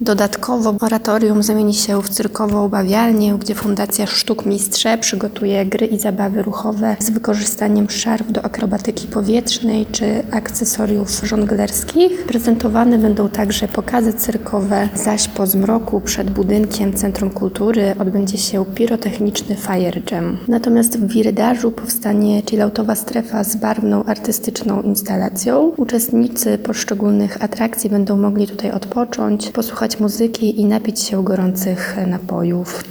Dodatkowo oratorium zamieni się w cyrkową bawialnię, gdzie Fundacja Sztuk Mistrze przygotuje gry i zabawy ruchowe z wykorzystaniem szarf do akrobatyki powietrznej czy akcesoriów żonglerskich. Prezentowane będą także pokazy cyrkowe, zaś po zmroku przed budynkiem Centrum Kultury odbędzie się pirotechniczny Fire Jam. Natomiast w Wirydarzu powstanie chilloutowa strefa z barwną, artystyczną instalacją. Uczestnicy poszczególnych atrakcji będą mogli tutaj odpocząć, posłuchać muzyki i napić się gorących napojów.